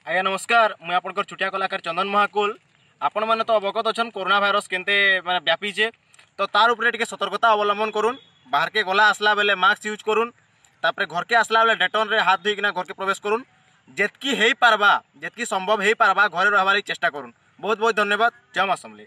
आज्ञा नमस्कार मुझे आपंकर छुटिया कलाकार चंदन महाकुल आपण मैंने तो अवगत अच्छा कोरोना भाइरस केनते माने व्यापीचे तो तार उपरे टिके सतर्कता अवलंबन करूँ बाहर के गला आसला बेले मास्क यूज करूँ तापर घर के आसला बेले डेटन रे हाथ धोईकिना घर के प्रवेश करूँ जेतकी हो पार्बा जेतकी संभव हो पार्बा घरे रहार चेष्टा करूँ। बहुत बहुत धन्यवाद। जय मां समले।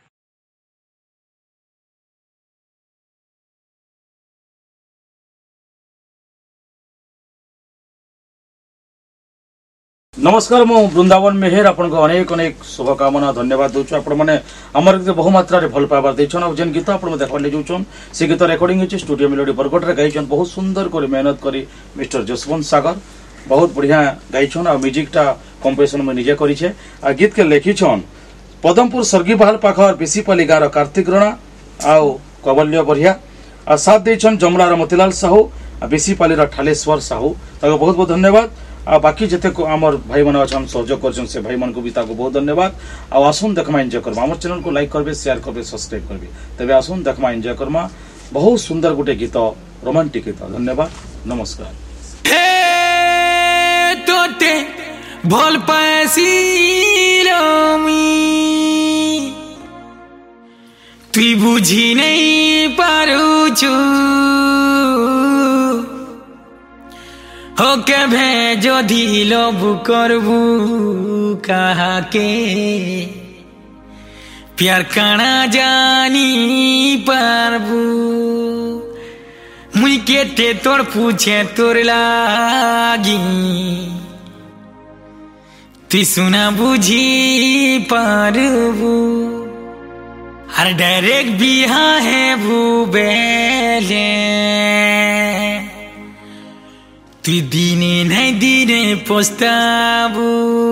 नमस्कार मु वृंदावन मेहर आपन को अनेक अनेक शुभकामना धन्यवाद दूछु। आपण माने हमर के बहु मात्रा रे भल पाइबार दैछन और जेन गीत आपण देखा ले जोछन से गीत रेकॉर्डिंग अछि स्टूडियो मेलोडी बरगट रे गाइछन बहुत सुंदर करे मेहनत करी मिस्टर जसवंत सागर बहुत बढ़िया गाइछन और म्यूजिक टा कंपोजिशन में निजे करी छे आ गीत के लिखिछन पदमपुर सरगी बहाल पाखर बेसीपाली गार कार्तिक रणा आ कवल्य बढ़िया आ साथ दैछन जमला र मोतीलाल साहू आ बेसीपाली र ठालेश्वर साहू ताको बहुत बहुत धन्यवाद। आ बाकी जिते आमर भाई मैंने अच्छा सहयोग कर भाई मन को भी बहुत धन्यवाद। आसुन देखमा एंजॉय करमा आम चैनल को लाइक करबे शेयर करबे सब्सक्राइब करबे तेरे आसुन देखमा एंजॉय करमा बहुत सुंदर गोटे गीत रोमांटिक गीत। धन्यवाद नमस्कार। तोते भल पासी तुई बुझी नहीं पारुछु हो के भेजो लोभ करबू कहा के प्यार काना जानी पारबू मुई के तोड़ पूछे तोर लागी तु सुना बुझी पारबू हर डायरेक्ट बिहा है भूबेले तु दिने नहीं दिने पछताबू।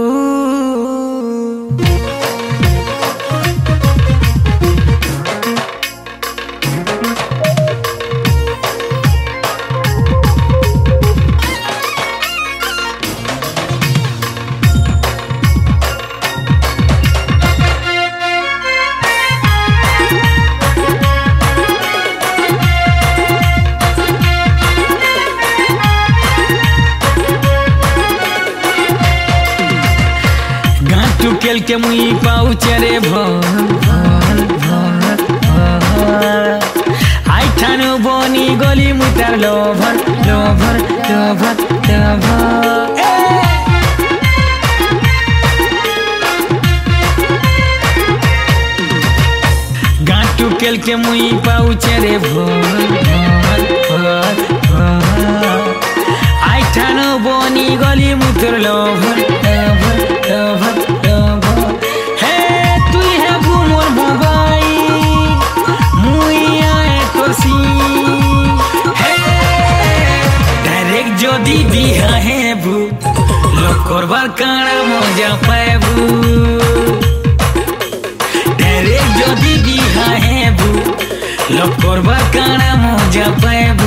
टुकेल के मुई पाउचे रे आई ठानु बनी गली मुतार लोभर लोभर लोभर लोभर गाँठ टुकेल के मुई पाउचे रे आई ठानु बनी गली मुतार लोभर लोभर लोभर যদি বিহা হেবু লোক করবার কানা মজা পাইবু ডাইরেক্ট যদি বিহা হেবু লোক করবার কানা মজা পাইবু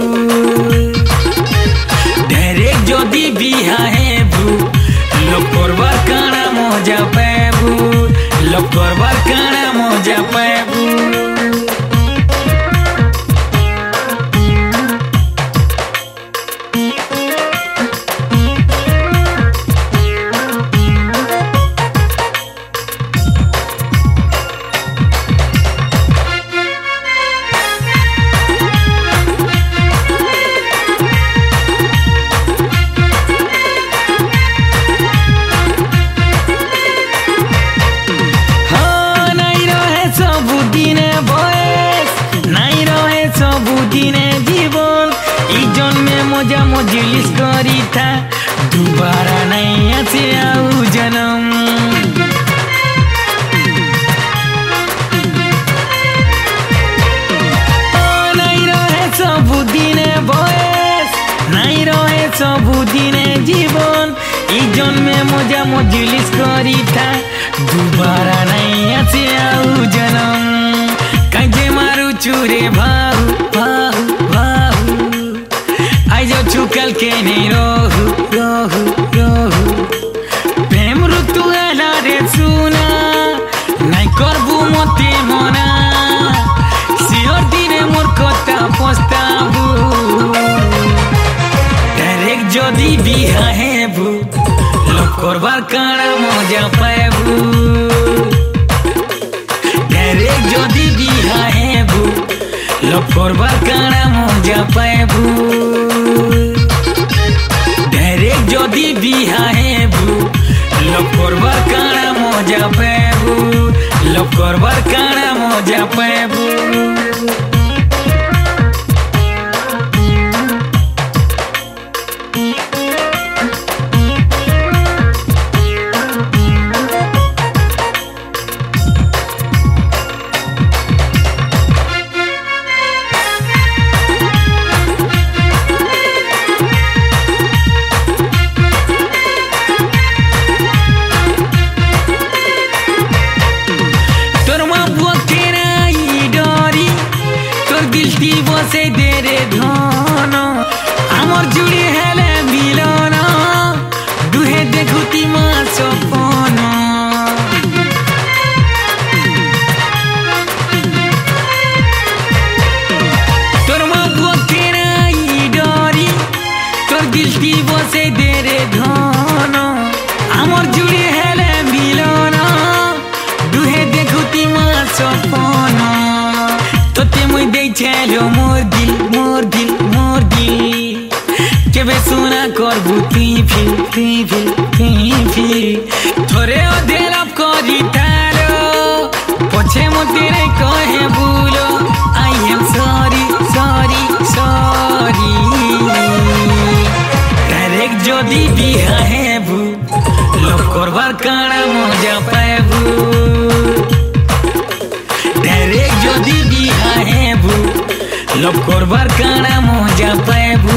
ডাইরেক্ট যদি বিহা হেবু লোক করবার কানা মজা পাইবু লোক করবার কানা মজা পাইবু। मजा मजलिस करी था दोबारा नहीं आसे आऊ जन्म नहीं रहे सबुदिने बयस नहीं रहे सबुदिने जीवन ई जन्मे मजा मजलिस करी था दोबारा नहीं आसे आऊ जन्म कजे मारू चूरे भाऊ भाऊ भाऊ जो चुकल के नहीं रोहु रोहु रोहु प्रेम ऋतु एला रे सुना नहीं करबू मते मना सियोर दिने मोर कथा पछताबू डायरेक्ट जदी बिहा हेबू लोक করবার কানা মজা পাইবু ডাইরেক্ট যদি বিহা হেবু লভ করবার কানা মজা পাইবু ডাইরেক্ট যদি বিহা হেবু লভ করবার কানা মজা পাইবু লভ করবার কানা মজা পাইবু বসে দেরে ধন আমার জুড়ে হেলে মিলন দুহে দেখুতি মা সপন তোর মা বুকে নাই ডরি তোর দিলটি বসে দেরে ধন আমার জুড়ে হেলে মিলন দুহে দেখুতি মা সপন তোতে মুই দেইছালো মোর দিল মোর দিল মোর দিল কেবে সোনা করবু তুই ফিল থরে অধে লাভ করি তালো পছে মতে রে কহে ভুলো I am sorry sorry sorry direct যদি বিহা হেবু লভ করবার কানা মজা পাইবু ডাইরেক্ট যদি বিহা হেবু লভ করবার কানা মজা পাইবু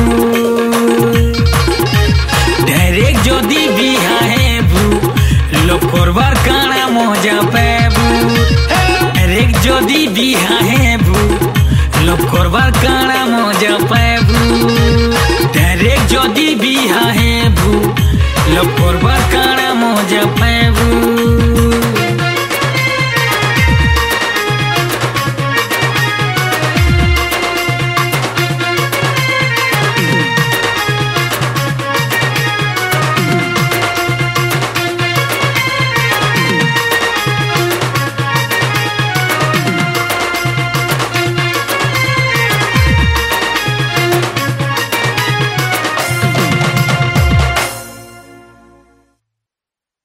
ডাইরেক্ট যদি বিহা হেবু লভ করবার কানা মজা পাইবু ডাইরেক্ট যদি বিহা হেবু লভ করবার কানা মজা পাইবু ডাইরেক্ট যদি বিহা হেবু লভ করবার কানা মজা পাইবু